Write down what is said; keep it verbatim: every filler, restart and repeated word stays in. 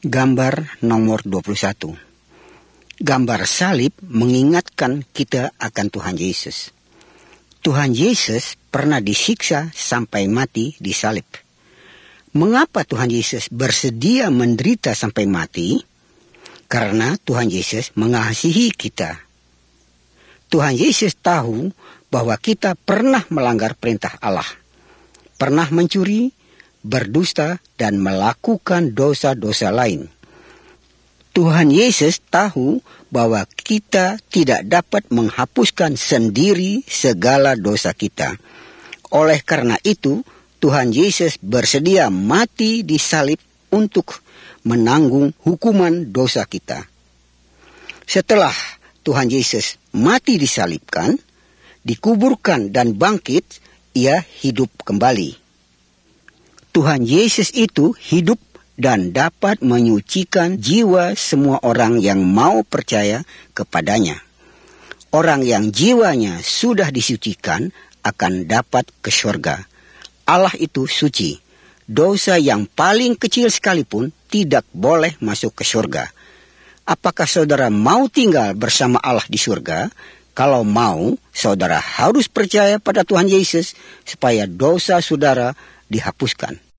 Gambar nomor dua puluh satu. Gambar salib mengingatkan kita akan Tuhan Yesus. Tuhan Yesus pernah disiksa sampai mati di salib. Mengapa Tuhan Yesus bersedia menderita sampai mati? Karena Tuhan Yesus mengasihi kita. Tuhan Yesus tahu bahwa kita pernah melanggar perintah Allah, pernah mencuri, berdusta, dan melakukan dosa-dosa lain. Tuhan Yesus tahu bahwa kita tidak dapat menghapuskan sendiri segala dosa kita. Oleh karena itu, Tuhan Yesus bersedia mati di salib untuk menanggung hukuman dosa kita. Setelah Tuhan Yesus mati disalibkan, dikuburkan dan bangkit, ia hidup kembali. Tuhan Yesus itu hidup dan dapat menyucikan jiwa semua orang yang mau percaya kepadanya. Orang yang jiwanya sudah disucikan akan dapat ke surga. Allah itu suci. Dosa yang paling kecil sekalipun tidak boleh masuk ke surga. Apakah saudara mau tinggal bersama Allah di surga? Kalau mau, saudara harus percaya pada Tuhan Yesus supaya dosa saudara dihapuskan.